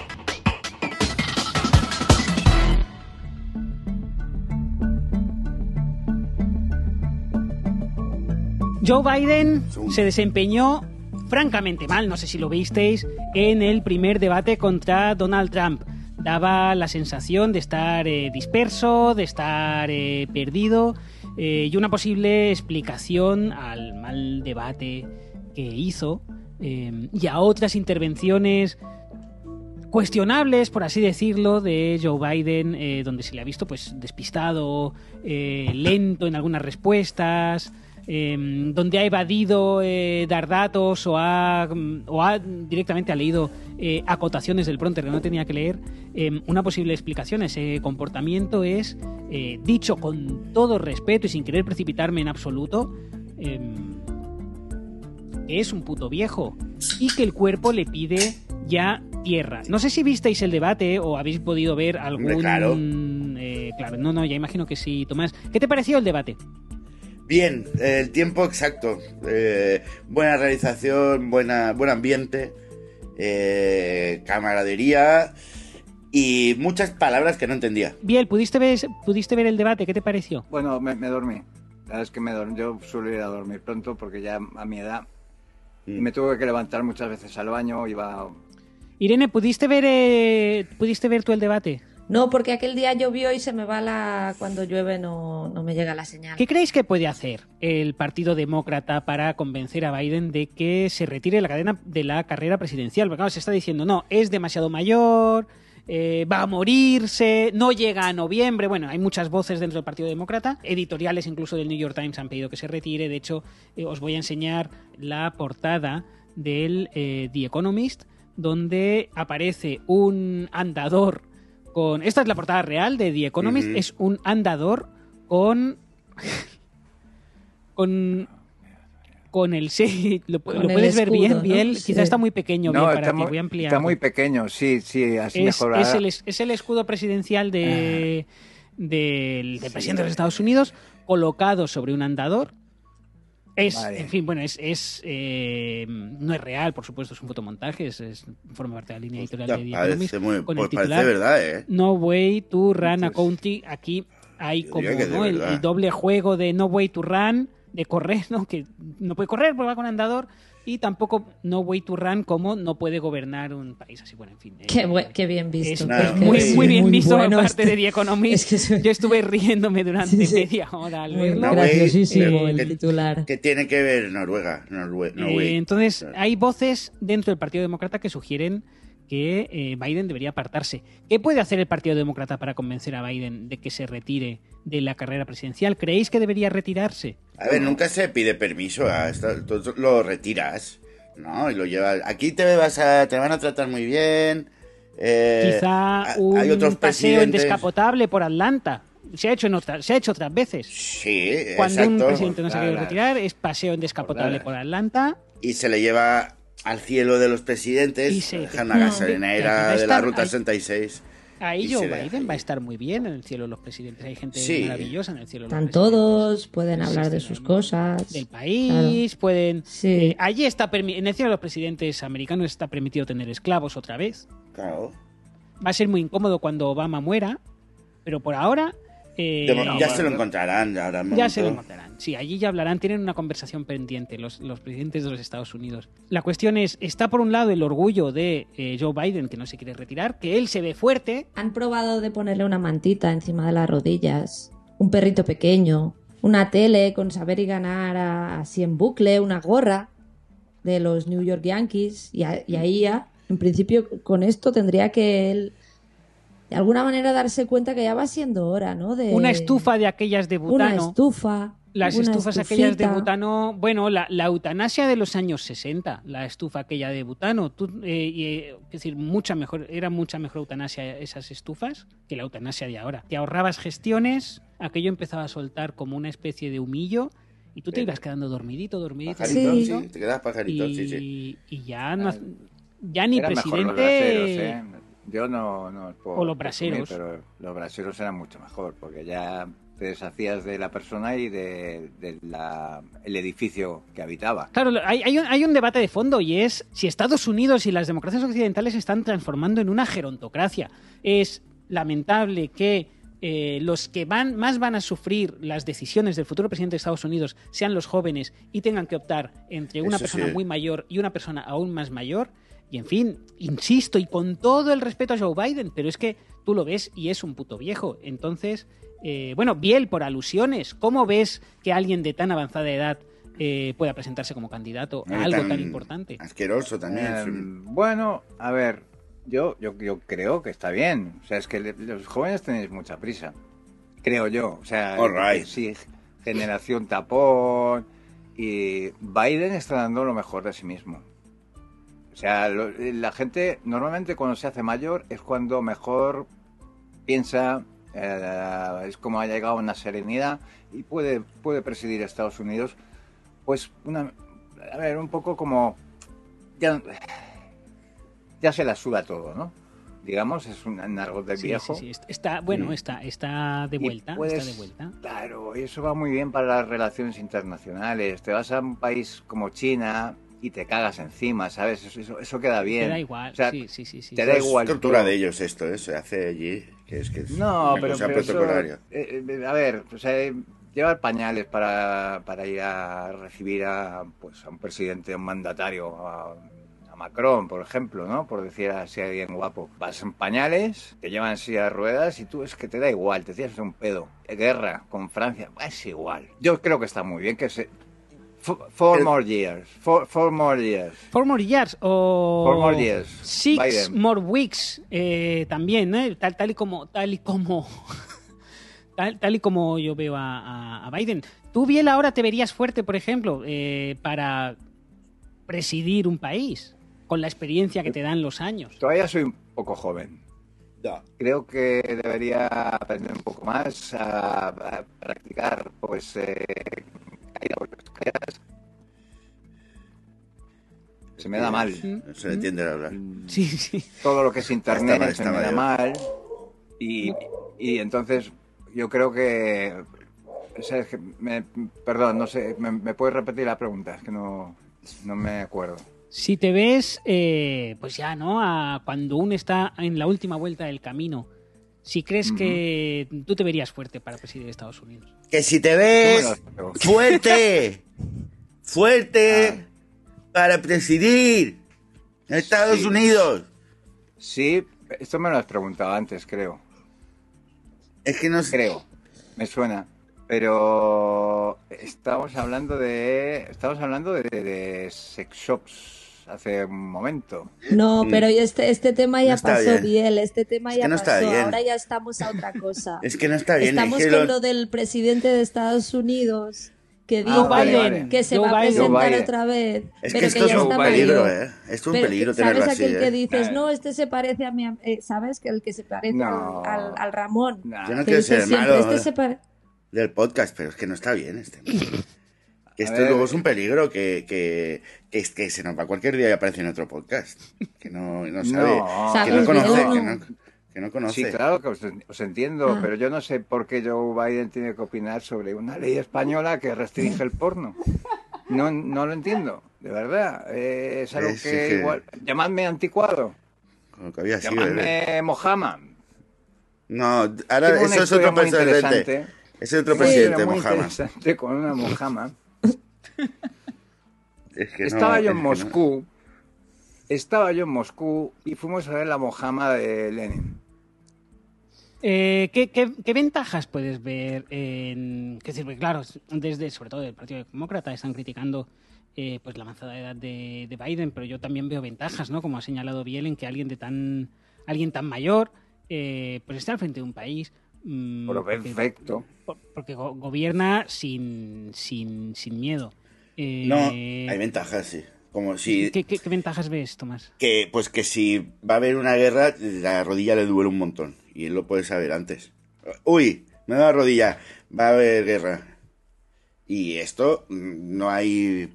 Joe Biden se desempeñó francamente mal, no sé si lo visteis, en el primer debate contra Donald Trump. Daba la sensación de estar eh, disperso, de estar eh, perdido, eh, y una posible explicación al mal debate que hizo eh, y a otras intervenciones cuestionables, por así decirlo, de Joe Biden, eh, donde se le ha visto pues despistado, eh, lento en algunas respuestas, eh, donde ha evadido eh, dar datos o ha, o ha directamente ha leído eh, acotaciones del prompter que no tenía que leer. Eh, una posible explicación a ese comportamiento es, eh, dicho con todo respeto y sin querer precipitarme en absoluto, eh, que es un puto viejo y que el cuerpo le pide ya tierra. No sé si visteis el debate o habéis podido ver algún... Hombre, claro. Eh, claro, no, no, ya imagino que sí, Tomás. ¿Qué te pareció el debate? Bien, el tiempo exacto. Eh, buena realización, buena, buen ambiente, eh, camaradería y muchas palabras que no entendía. Biel, ¿pudiste ver, ¿pudiste ver el debate? ¿Qué te pareció? Bueno, me, me dormí. La verdad es que me dormí. Yo suelo ir a dormir pronto porque ya a mi edad Mm. me tuve que levantar muchas veces al baño, iba... Irene, ¿pudiste ver, eh, ¿pudiste ver tú el debate? No, porque aquel día llovió y se me va la... Cuando llueve no, no me llega la señal. ¿Qué creéis que puede hacer el Partido Demócrata para convencer a Biden de que se retire de la cadena de la carrera presidencial? Porque claro, se está diciendo, no, es demasiado mayor, eh, va a morirse, no llega a noviembre. Bueno, hay muchas voces dentro del Partido Demócrata, editoriales incluso del New York Times han pedido que se retire. De hecho, eh, os voy a enseñar la portada del eh, The Economist, donde aparece un andador con... Esta es la portada real de The Economist, Uh-huh. es un andador con... con... con el... Sí, lo, Con lo el puedes ver escudo, bien, ¿no? Biel. Sí. Quizá está muy pequeño, Biel, No, para está, ti. muy, Voy a ampliar. está muy pequeño, sí, sí, así Es, mejor. es, Ahora- el, es- es el escudo presidencial de, del, del presidente de los Estados Unidos colocado sobre un andador. Es, Vale. en fin, bueno, es, es eh, no es real, por supuesto, es un fotomontaje, es, es- forma parte de la línea editorial Ya de The parece, Economist, muy, con pues el titular parece verdad, ¿eh? No Way to Run a Entonces, Country. Aquí hay yo como diría que de ¿no? el, verdad. el doble juego de No Way to Run, de correr, ¿no? Que no puede correr porque va con andador, y tampoco No Way to Run como no puede gobernar un país así. Bueno, en fin. eh, Qué, bu- qué bien visto. es Nada, Es que muy, es muy bien muy visto bueno por parte este- de The Economist. Es que es- Yo estuve riéndome durante Sí, sí. media hora al Muy verlo. No, graciosísimo güey, el que- titular. ¿Qué tiene que ver Noruega? Norue- Eh, Norway. entonces, hay voces dentro del Partido Demócrata que sugieren que eh, Biden debería apartarse. ¿Qué puede hacer el Partido Demócrata para convencer a Biden de que se retire de la carrera presidencial? ¿Creéis que debería retirarse? A ver, nunca se pide permiso a esto, tú lo retiras, ¿no? Y lo llevas. Aquí te vas a, te van a tratar muy bien. eh, Quizá ha- un hay otros paseo en presidentes- descapotable por Atlanta. Se ha hecho, en otra- se ha hecho otras veces. Sí, Cuando exacto. un presidente no se quiere Dallas. retirar, es paseo en descapotable Por por Atlanta. Y se le lleva al cielo de los presidentes, Y se- dejan la No, gasolinera va a de la estar Ruta ahí. sesenta y seis. Ahí Y Joe se deja Biden ahí. va a estar muy bien en el cielo de los presidentes. Hay gente Sí. maravillosa en el cielo de los Están presidentes. todos, pueden Sí, hablar sí, de sí, sus sí. cosas. Del país, pueden... Sí. eh, allí está permi- en el cielo de los presidentes americanos está permitido tener esclavos otra vez. Claro. Va a ser muy incómodo cuando Obama muera, pero por ahora... Eh, De, ya se lo encontrarán. Ahora ya se lo encontrarán. Sí, allí ya hablarán, tienen una conversación pendiente los, los presidentes de los Estados Unidos. La cuestión es, está por un lado el orgullo de eh, Joe Biden, que no se quiere retirar, que él se ve fuerte. Han probado de ponerle una mantita encima de las rodillas, un perrito pequeño, una tele con saber y ganar a, así en bucle, una gorra de los New York Yankees, y, a, y ahí ya, en principio, con esto tendría que él... de alguna manera darse cuenta que ya va siendo hora, ¿no? De una estufa de aquellas de butano. Una estufa. Las una estufas estufita. aquellas de butano, bueno, la, la eutanasia de los años sesenta, la estufa aquella de butano, tú, eh, y, eh, es decir, mucha mejor, era mucha mejor eutanasia esas estufas que la eutanasia de ahora. Te ahorrabas gestiones, aquello empezaba a soltar como una especie de humillo y tú te ibas quedando dormidito, dormidito. Pajarito, Sí. sí, te quedas pajarito, y, sí, sí. y ya, no, ya ni Eran mejor los presidente... braseros, ¿eh? Yo no, no os puedo O los presumir, braseros. pero los braseros eran mucho mejor, porque ya te deshacías de la persona y de, de la, el edificio que habitaba. Claro, hay, hay, un, hay un debate de fondo y es si Estados Unidos y las democracias occidentales se están transformando en una gerontocracia. Es lamentable que eh, los que van más van a sufrir las decisiones del futuro presidente de Estados Unidos sean los jóvenes y tengan que optar entre una Eso persona sí. muy mayor y una persona aún más mayor. Y en fin, insisto, y con todo el respeto a Joe Biden, pero es que tú lo ves y es un puto viejo. Entonces, eh, bueno, Biel, por alusiones, ¿cómo ves que alguien de tan avanzada edad eh, pueda presentarse como candidato a No, y algo tan tan importante? Asqueroso también. Eh, sí. bueno, a ver, yo, yo, yo creo que está bien. O sea, es que le- los jóvenes tenéis mucha prisa. Creo yo. O sea, All right. sí, generación tapón. Y Biden está dando lo mejor de sí mismo. O sea, lo- la gente normalmente cuando se hace mayor es cuando mejor piensa, eh, es como ha llegado a una serenidad y puede, puede presidir Estados Unidos, pues una, a ver, un poco como ya, ya se la suda todo, ¿no? Digamos, es un argot del Sí, viejo. sí, sí, está, bueno, Mm. está, está de Y vuelta, puedes- está de vuelta. Claro, y eso va muy bien para las relaciones internacionales. Te vas a un país como China y te cagas encima, ¿sabes? Eso, eso, eso queda bien. Te da igual, O sea, sí, sí, sí. sí. te da Es igual tortura todo. de ellos esto, ¿eh? Se hace allí, que es que es No, una pero, cosa pero eso, protocolaria. eh, eh, a ver, o sea, llevar pañales para, para ir a recibir a, pues, a un presidente, a un mandatario, a, a Macron, por ejemplo, ¿no? Por decir así a alguien guapo. Vas en pañales, te llevan en silla de ruedas y tú es que te da igual, te tienes un pedo. Guerra con Francia, es igual. Yo creo que está muy bien que se... Four, four El- more years, four, four more years. Four more years o Four more years. six Biden. more weeks eh, también, ¿eh? tal, tal y como tal y como tal, tal y como yo veo a, a- a Biden. Tú Biel ahora te verías fuerte, por ejemplo, eh, para presidir un país con la experiencia que te dan los años. Todavía soy un poco joven. Ya. Creo que debería aprender un poco más a, a practicar, pues, eh, caída por escaleras. Se me da mal. No se le entiende el hablar. Sí, sí. Todo lo que es internet Está mal, se está me da mal. mal. Y, y entonces yo creo que... o sea, es que me- perdón, no sé, ¿me, me puedes repetir la pregunta? Es que no, no me acuerdo. Si te ves, eh, pues ya, ¿no? A cuando uno está en la última vuelta del camino, si crees Ujú. que tú te verías fuerte para presidir Estados Unidos. Que si te Tú me ves lo has dicho. fuerte, fuerte Ah. para presidir Estados Sí. Unidos. Sí, esto me lo has preguntado antes, creo. Es que no sé. Creo, me suena. Pero estamos hablando de estamos hablando de, de sex shops hace un momento. No, Mm. pero este, este tema ya No está pasó, bien. Biel, este tema Es que ya no está pasó, bien. ahora ya estamos a otra cosa. Es que no está bien. Estamos es que con lo- lo del presidente de Estados Unidos que Ah, dijo vale, que- vale. que se Joe va a Biden. presentar Joe Biden. otra vez. Es pero que esto ya es un está peligro, mayor. ¿eh? Esto es un Pero, peligro ¿sabes tenerlo así, aquel que ¿eh? dices, Eh. no, este se parece a mi... am- eh, ¿Sabes? Que el que se parece No. al, al- al Ramón. Nah. Yo no Que quiero dices ser siempre, malo este ¿eh? se pare- del podcast, pero es que no está bien este. Que A esto ver. luego es un peligro que, que, que, es que se nos va cualquier día y aparece en otro podcast. Que no, no sabe. No. Que no ¿Sabes, conoce. Biel, o Que no? no, que no conoce. Sí, claro que os, os entiendo, Ah. pero yo no sé por qué Joe Biden tiene que opinar sobre una ley española que restringe el porno. No, no lo entiendo, de verdad. Eh, es algo Es que, que- igual... Llamadme anticuado. Lo que había sido. Llamadme Mohammed. No, ahora eso es otro presidente. Ese es otro sí, presidente, muy Mohammed. interesante con una Mohammed. Es que estaba no, yo en es que Moscú. No. Estaba yo en Moscú y fuimos a ver la Mohammed de Lenin. Eh, ¿qué, qué, ¿Qué ventajas puedes ver en...? Que decir, claro, desde, sobre todo del Partido Demócrata, están criticando eh, pues la avanzada edad de, de Biden, pero yo también veo ventajas, ¿no? Como ha señalado Biel, en que alguien de tan alguien tan mayor eh, pues esté al frente de un país. Mmm, Pero perfecto. Porque, porque go gobierna sin, sin, sin miedo. Eh, no, hay ventajas, sí. Como si... ¿Qué, qué, ¿Qué ventajas ves, Tomás? Que, pues que si va a haber una guerra, la rodilla le duele un montón. Y él lo puede saber antes. Uy, me da la rodilla, va a haber guerra. Y esto, no hay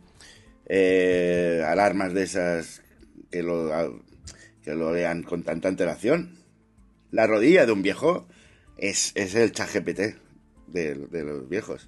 eh, alarmas de esas que lo, que lo vean con tanta antelación. La rodilla de un viejo es, es el ChatGPT de, de los viejos.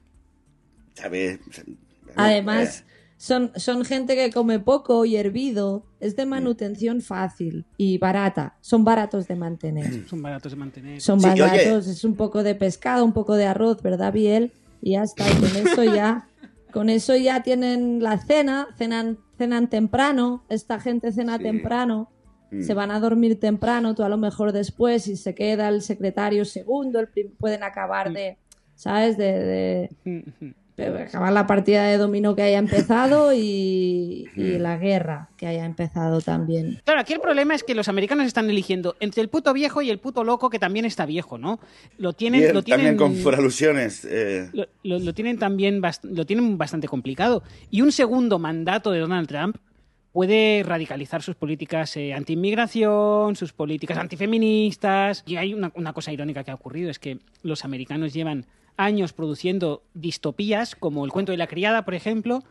¿Sabes? Además... Eh. Son, son gente que come poco y hervido, es de manutención fácil y barata, son baratos de mantener. Son baratos de mantener. Son sí, baratos, oye. Es un poco de pescado, un poco de arroz, ¿verdad, Biel? Y ya está, y con eso ya, con eso ya tienen la cena, cenan, cenan temprano, esta gente cena sí. temprano, mm. se van a dormir temprano, tú a lo mejor después, si se queda el secretario segundo, el pueden acabar de, ¿sabes? De... de... acabar la partida de dominó que haya empezado y, y la guerra que haya empezado también. Claro, aquí el problema es que los americanos están eligiendo entre el puto viejo y el puto loco que también está viejo, ¿no? Lo tienen, Bien, lo tienen también con alusiones. Eh. Lo, lo, lo tienen también bast lo tienen bastante complicado. Y un segundo mandato de Donald Trump puede radicalizar sus políticas eh, anti-inmigración, sus políticas antifeministas. Y hay una, una cosa irónica que ha ocurrido, es que los americanos llevan años produciendo distopías, como El cuento de la criada, por ejemplo,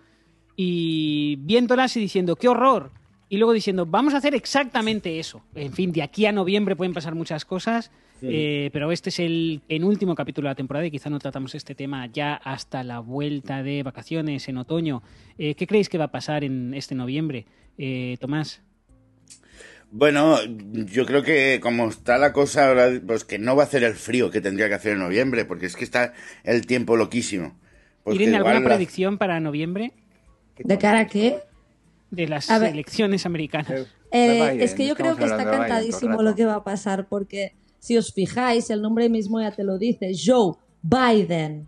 y viéndolas y diciendo ¡qué horror! Y luego diciendo vamos a hacer exactamente eso. En fin, de aquí a noviembre pueden pasar muchas cosas, sí. eh, pero este es el penúltimo capítulo de la temporada y quizá no tratamos este tema ya hasta la vuelta de vacaciones en otoño. Eh, ¿Qué creéis que va a pasar en este noviembre, eh, Tomás? Bueno, yo creo que como está la cosa ahora, pues que no va a hacer el frío que tendría que hacer en noviembre, porque es que está el tiempo loquísimo. ¿Tienen alguna la... predicción para noviembre? ¿De cara a qué? De las elecciones americanas. Eh, es que yo creo que está cantadísimo lo que va a pasar, porque si os fijáis, el nombre mismo ya te lo dice, Joe Biden.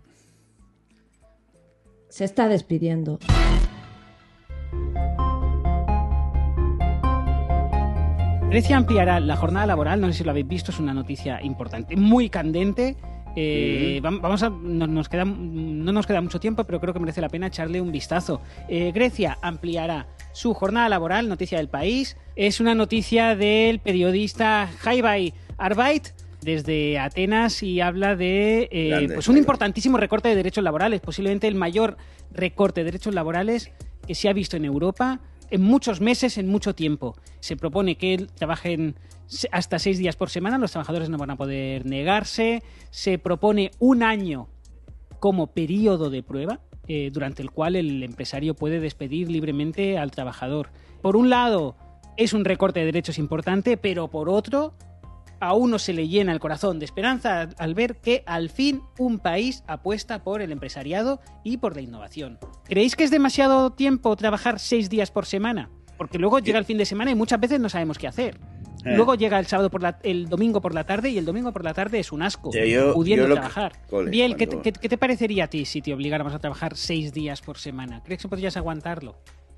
Se está despidiendo. Grecia ampliará la jornada laboral, no sé si lo habéis visto, es una noticia importante, muy candente. Eh, mm. Vamos a, no, nos queda, no nos queda mucho tiempo, pero creo que merece la pena echarle un vistazo. Eh, Grecia ampliará su jornada laboral, noticia del País. Es una noticia del periodista Haibay Arbait desde Atenas y habla de eh, pues un importantísimo recorte de derechos laborales, posiblemente el mayor recorte de derechos laborales que se ha visto en Europa en muchos meses, en mucho tiempo. Se propone que trabajen hasta seis días por semana, los trabajadores no van a poder negarse. Se propone un año como periodo de prueba, eh, durante el cual el empresario puede despedir libremente al trabajador. Por un lado, es un recorte de derechos importante, pero por otro, a uno se le llena el corazón de esperanza al ver que al fin un país apuesta por el empresariado y por la innovación. ¿Creéis que es demasiado tiempo trabajar seis días por semana? Porque luego llega el fin de semana y muchas veces no sabemos qué hacer. Eh. Luego llega el sábado por la, el domingo por la tarde y el domingo por la tarde es un asco, yo, yo, pudiendo yo trabajar. Que... Biel, cuando... ¿qué, qué, ¿qué te parecería a ti si te obligáramos a trabajar seis días por semana? ¿Crees que podrías aguantarlo?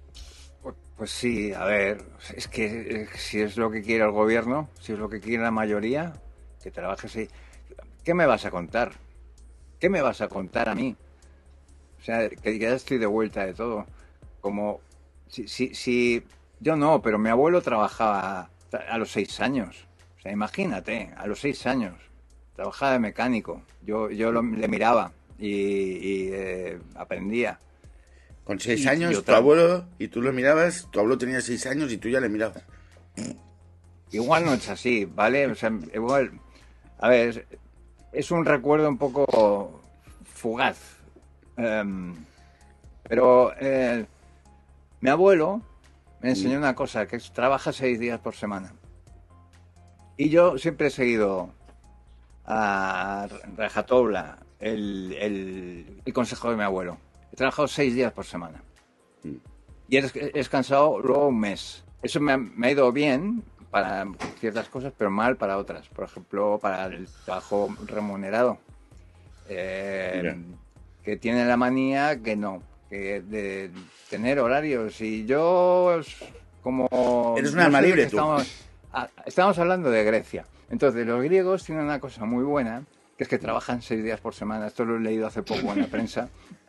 Pues sí, a ver, es que eh, si es lo que quiere el gobierno, si es lo que quiere la mayoría, que trabaje así. ¿Qué me vas a contar? ¿Qué me vas a contar a mí? O sea, que ya estoy de vuelta de todo. Como, si, si, si yo no, pero mi abuelo trabajaba a los seis años. O sea, imagínate, a los seis años. Trabajaba de mecánico. Yo, yo lo, le miraba y, y eh, aprendía. Con seis años, y tu abuelo, y tú lo mirabas, tu abuelo tenía seis años y tú ya le mirabas. Igual no es así, ¿vale? O sea, igual, a ver, es un recuerdo un poco fugaz. Um, pero eh, mi abuelo me enseñó una cosa, que es trabaja seis días por semana. Y yo siempre he seguido a rajatabla el, el, el consejo de mi abuelo. He trabajado seis días por semana. Mm. Y he descansado luego un mes. Eso me ha, me ha ido bien para ciertas cosas, pero mal para otras. Por ejemplo, para el trabajo remunerado. Eh, que tiene la manía que no, que de tener horarios. Y yo, como... Eres un alma libre, tú. Estamos, a, estamos hablando de Grecia. Entonces, los griegos tienen una cosa muy buena, que es que trabajan seis días por semana. Esto lo he leído hace poco en la prensa.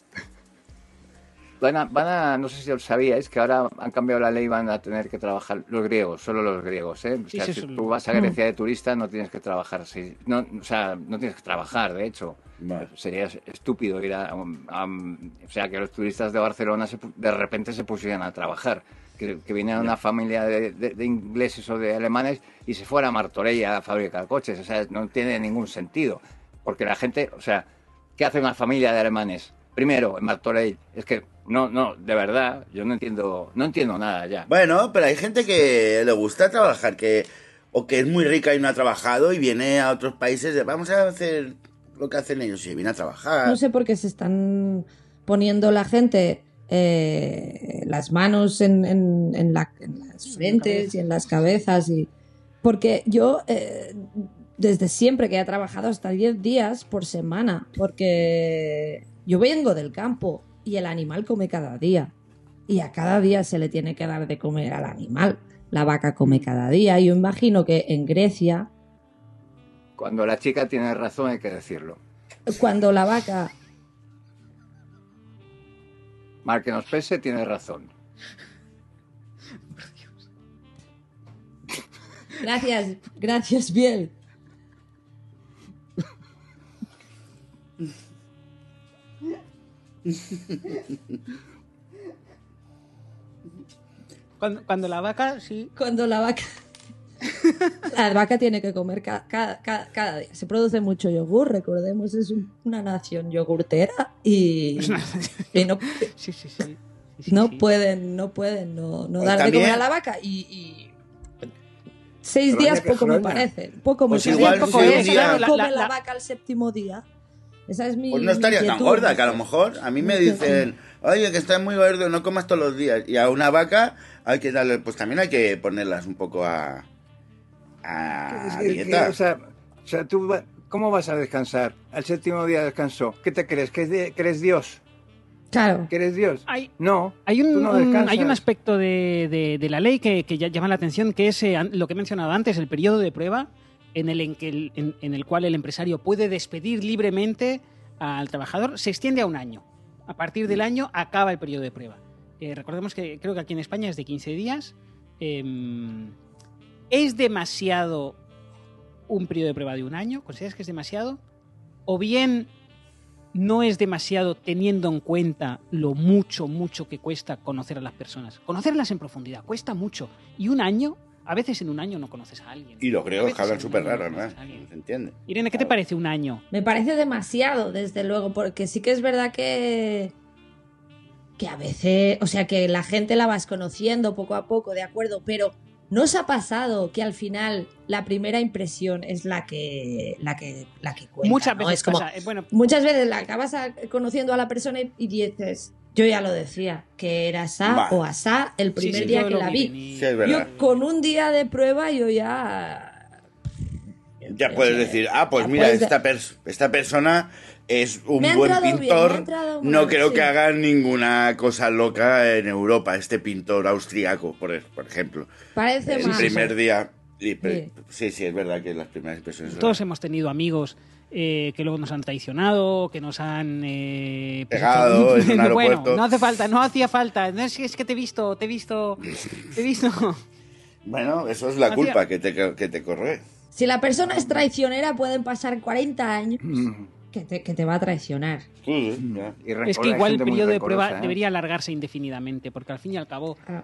Van a, van a, no sé si os sabíais, que ahora han cambiado la ley, van a tener que trabajar los griegos, solo los griegos, ¿eh? O sea, sí, si tú vas a Grecia de turista, no tienes que trabajar, sí, no, o sea, no tienes que trabajar, de hecho. Vale. Sería estúpido ir a, a, a... O sea, que los turistas de Barcelona se, de repente se pusieran a trabajar. Que, que viniera una familia de, de, de ingleses o de alemanes y se fuera a Martorell a fabricar coches. O sea, no tiene ningún sentido. Porque la gente, o sea, ¿qué hace una familia de alemanes? Primero, en Martorell. Es que, no, no, de verdad, yo no entiendo, no entiendo nada ya. Bueno, pero hay gente que le gusta trabajar, que o que es muy rica y no ha trabajado y viene a otros países de vamos a hacer lo que hacen ellos y viene a trabajar. No sé por qué se están poniendo la gente... Eh, las manos en, en, en, la, en las frentes y en las cabezas y porque yo eh, desde siempre que he trabajado hasta diez días por semana, porque yo vengo del campo y el animal come cada día y a cada día se le tiene que dar de comer al animal. La vaca come cada día y yo imagino que en Grecia, cuando la chica tiene razón hay que decirlo, cuando la vaca mal que nos pese, tiene razón. Por Dios. Gracias, gracias, Biel. Cuando, cuando la vaca, sí. Cuando la vaca... La vaca tiene que comer ca ca ca cada día. Se produce mucho yogur, recordemos, es un, una nación yogurtera y, y no, sí, sí, sí. Sí, no sí. pueden, no pueden no, no pues dar también... de comer a la vaca y, y... seis Roña, días poco me roña. parece, poco Pues me igual, parece. poco ¿Cómo es, claro, come la- la, la- vaca al séptimo día? Esa es mi Pues no estaría mi tan inquietud. gorda, que a lo mejor a mí me dicen, oye, que estás muy gordo, no comas todos los días. Y a una vaca hay que darle, pues también hay que ponerlas un poco a, a Es que- dieta. que, o sea, o sea, tú, va- ¿cómo vas a descansar? Al séptimo día descansó. ¿Qué te crees? ¿Que, es de- que eres Dios? Claro. ¿Que eres Dios? Hay, No. hay, un, tú no un- descansas. hay un aspecto de, de- de la ley que, que ya llama la atención, que es eh, an- lo que he mencionado antes, el periodo de prueba, en el, en, que el- en- en el cual el empresario puede despedir libremente al trabajador, se extiende a un año. A partir del año acaba el periodo de prueba. Eh, recordemos que creo que aquí en España es de quince días. Eh, ¿Es demasiado un periodo de prueba de un año? ¿Consideras que es demasiado? ¿O bien no es demasiado teniendo en cuenta lo mucho, mucho que cuesta conocer a las personas? Conocerlas en profundidad cuesta mucho. Y un año, a veces en un año no conoces a alguien. Y los A griegos veces que hablan en un súper año no raro, ¿no? conoces a alguien. No se entiende. Irene, ¿qué te parece un año? Me parece demasiado, desde luego, porque sí que es verdad que que a veces, o sea, que la gente la vas conociendo poco a poco, de acuerdo, pero ¿no os ha pasado que al final la primera impresión es la que la que la que cuenta? Muchas ¿no? veces Es como, pasa. Eh, Bueno, muchas veces la acabas a- conociendo a la persona y, y dices, yo ya lo decía, que era asá Va. o asá el primer sí, sí, día yo que lo la vi vi. venir. Sí, es verdad. Yo con un día de prueba yo ya... Ya puedes decir, ah, pues Ya mira, puedes de- esta, pers- esta persona es un Me ha buen entrado bien, pintor. me ha entrado mal, No creo sí. que haga ninguna cosa loca en Europa, este pintor austriaco, por, por ejemplo. Parece El más... primer día... y pre- Sí. sí, sí, es verdad que las primeras impresiones son- todos hemos tenido amigos eh, que luego nos han traicionado, que nos han... Eh, pues, Pegado en un bueno, aeropuerto. no hace falta, no hacía falta. No, es, que- es que te he visto, te he visto, te he visto. Bueno, eso es la Hacía- culpa que te, que te corre. Si la persona es traicionera, pueden pasar cuarenta años Mm. que te, que te va a traicionar. Sí, sí, ya. Y rencor- Es que hay igual el gente muy periodo de rencorosa, prueba ¿eh? debería alargarse indefinidamente, porque al fin y al cabo Ah,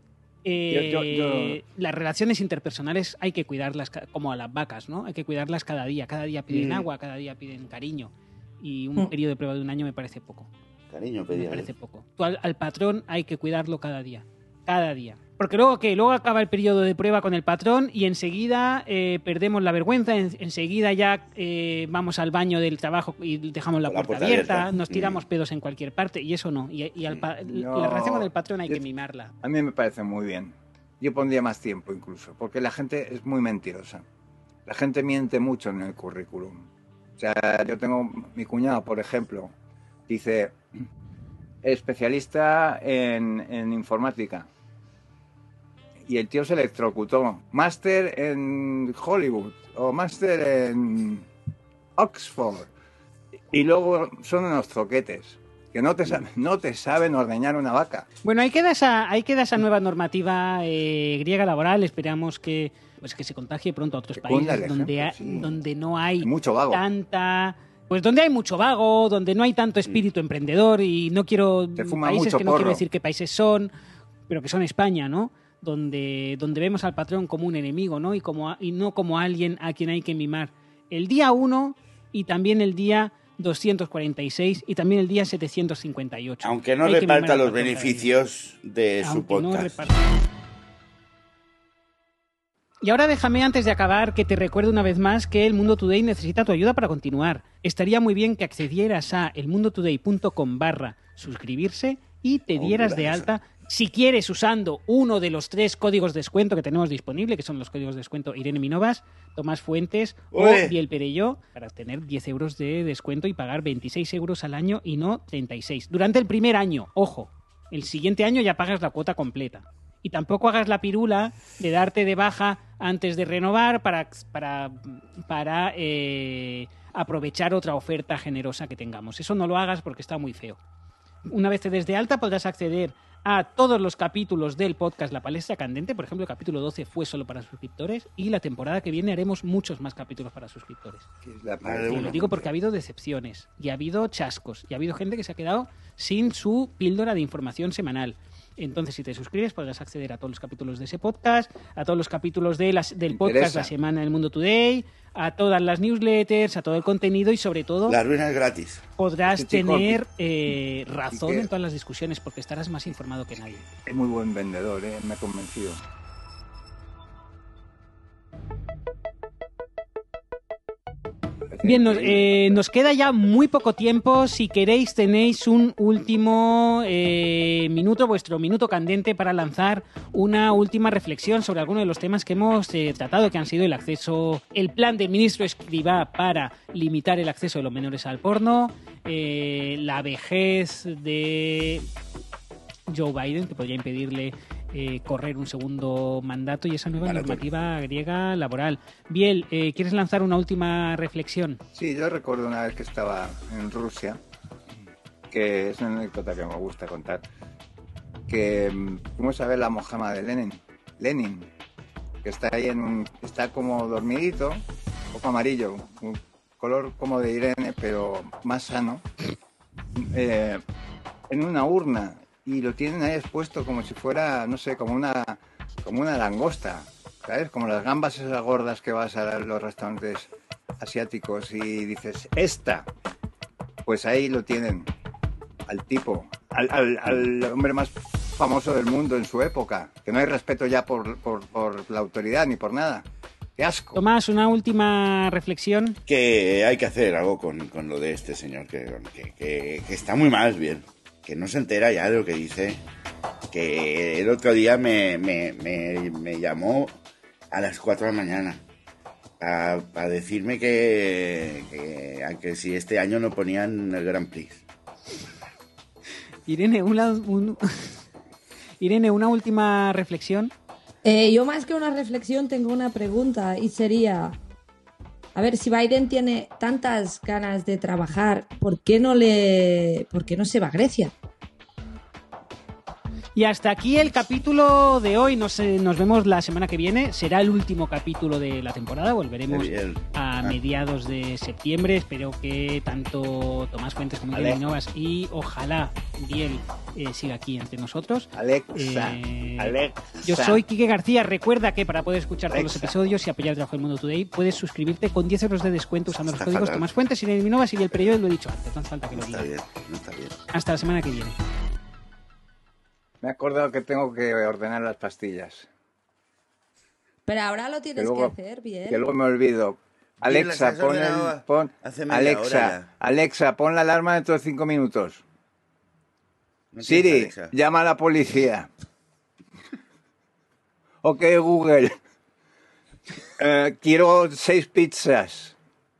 eh, Yo- yo- yo- las relaciones interpersonales hay que cuidarlas ca- como a las vacas, ¿no? Hay que cuidarlas cada día. Cada día piden Mm. agua, cada día piden cariño. Y un Mm. periodo de prueba de un año me parece poco. Cariño, Me pedía. parece poco. Tú al, al patrón hay que cuidarlo cada día. Cada día. Porque luego, ¿qué? Luego acaba el periodo de prueba con el patrón y enseguida eh, perdemos la vergüenza, en, enseguida ya eh, vamos al baño del trabajo y dejamos la, la puerta, puerta abierta, abierta. nos tiramos Mm. pedos en cualquier parte y eso no. Y, y al pa- No, la relación con el patrón hay yo- que mimarla. A mí me parece muy bien. Yo pondría más tiempo incluso, porque la gente es muy mentirosa. La gente miente mucho en el currículum. O sea, yo tengo mi cuñado, por ejemplo, dice especialista en, en informática. Y el tío se electrocutó. Máster en Hollywood o máster en Oxford. Y luego son unos zoquetes que no te, sa- no te saben ordeñar una vaca. Bueno, ahí queda esa, ahí queda esa nueva normativa eh, griega laboral. Esperamos que, pues, que se contagie pronto a otros Que cunda el países donde, ejemplo, ha- sí. donde no hay Hay mucho vago. tanta... Pues donde hay mucho vago, donde no hay tanto espíritu emprendedor y no quiero... Se fuma países mucho que no quiero porro. decir qué países son, pero que son España, ¿no? Donde, donde vemos al patrón como un enemigo, ¿no? Y, como a- y no como alguien a quien hay que mimar. El día uno y también el día doscientos cuarenta y seis y también el día setecientos cincuenta y ocho. Aunque no Hay que mimar reparta al los patrón cada día. beneficios de su Aunque no podcast. reparta. Y ahora déjame, antes de acabar, que te recuerde una vez más que el Mundo Today necesita tu ayuda para continuar. Estaría muy bien que accedieras a elmundotoday.com barra suscribirse y te Oh, dieras de mira alta, si quieres, usando uno de los tres códigos de descuento que tenemos disponible, que son los códigos de descuento Irene Minovas, Tomás Fuentes ¡Ole! o Biel Perelló, para tener diez euros de descuento y pagar veintiséis euros al año y no treinta y seis. Durante el primer año, ojo, el siguiente año ya pagas la cuota completa. Y tampoco hagas la pirula de darte de baja antes de renovar para, para, para eh, aprovechar otra oferta generosa que tengamos. Eso no lo hagas porque está muy feo. Una vez te des de alta podrás acceder a todos los capítulos del podcast La Palestra Candente. Por ejemplo, el capítulo doce fue solo para suscriptores y la temporada que viene haremos muchos más capítulos para suscriptores. Que es la Vale, Y uno. lo digo porque ha habido decepciones y ha habido chascos y ha habido gente que se ha quedado sin su píldora de información semanal. Entonces, si te suscribes, podrás acceder a todos los capítulos de ese podcast, a todos los capítulos de las, del podcast Interesa. La Semana del Mundo Today, a todas las newsletters, a todo el contenido y, sobre todo, La ruina es gratis. podrás Este chico- tener eh, razón que- en todas las discusiones porque estarás más informado que nadie. Es muy buen vendedor, ¿eh? Me ha convencido. Bien, nos, eh, nos queda ya muy poco tiempo. Si queréis, tenéis un último eh, minuto, vuestro minuto candente, para lanzar una última reflexión sobre algunos de los temas que hemos eh, tratado, que han sido el acceso, el plan del ministro Escrivá para limitar el acceso de los menores al porno, eh, la vejez de Joe Biden, que podría impedirle eh, correr un segundo mandato, y esa nueva Maratón. normativa griega laboral. Biel, eh, ¿quieres lanzar una última reflexión? Sí, yo recuerdo una vez que estaba en Rusia, que es una anécdota que me gusta contar, que mm, fuimos a ver la mojama de Lenin, Lenin, que está ahí en un, está como dormidito, un poco amarillo, un color como de Irene, pero más sano, eh, en una urna, y lo tienen ahí expuesto como si fuera, no sé, como una, como una langosta, ¿sabes? Como las gambas esas gordas que vas a los restaurantes asiáticos y dices, esta, pues ahí lo tienen, al tipo, al, al, al hombre más famoso del mundo en su época, que no hay respeto ya por, por, por la autoridad ni por nada. ¡Qué asco! Tomás, una última reflexión. Que hay que hacer algo con, con lo de este señor, que, que, que- que está muy mal, bien. Que no se entera ya de lo que dice. Que el otro día me, me, me, me llamó a las cuatro de la mañana para decirme que, que, a que si este año no ponían el Grand Prix. Irene, una, un- Irene, una última reflexión. Eh, yo más que una reflexión tengo una pregunta y sería, a ver, si Biden tiene tantas ganas de trabajar, ¿por qué no le, por qué no se va a Grecia? Y hasta aquí el capítulo de hoy. Nos, eh, nos vemos la semana que viene. Será el último capítulo de la temporada. Volveremos El- a ah. mediados de septiembre. Espero que tanto Tomás Fuentes como Irene Alex. Novas y ojalá Biel eh, siga aquí entre nosotros. Alexa, Eh, Alexa. Yo soy Quique García. Recuerda que para poder escuchar todos los Alexa. episodios y apoyar el trabajo del Mundo Today, puedes suscribirte con diez euros de descuento usando los Está códigos fatal. Tomás Fuentes, Irene Novas y Biel Perelló. Lo he dicho antes, no hace falta que No lo está diga. bien, no está bien. Hasta la semana que viene. Me he acordado que tengo que ordenar las pastillas. Pero ahora lo tienes que, luego, que hacer bien. Que luego me olvido. Alexa, pon el, pon, Alexa, Alexa, pon la alarma dentro de cinco minutos. No Siri, Alexa. Llama a la policía. Ok, Google. Uh, quiero seis pizzas.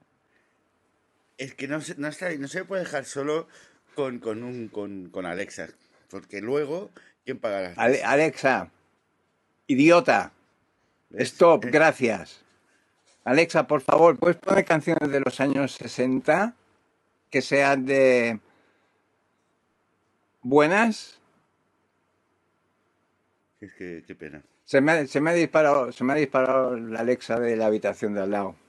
Es que no se, no, está, no se puede dejar solo con, con, un, con, con Alexa. Porque luego, ¿quién paga las Ale, Alexa, idiota. ¿Ves? Stop, gracias. Alexa, por favor, ¿puedes poner canciones de los años sesenta que sean de buenas? Es que, qué pena. Se me, se me ha disparado, se me ha disparado la Alexa de la habitación de al lado.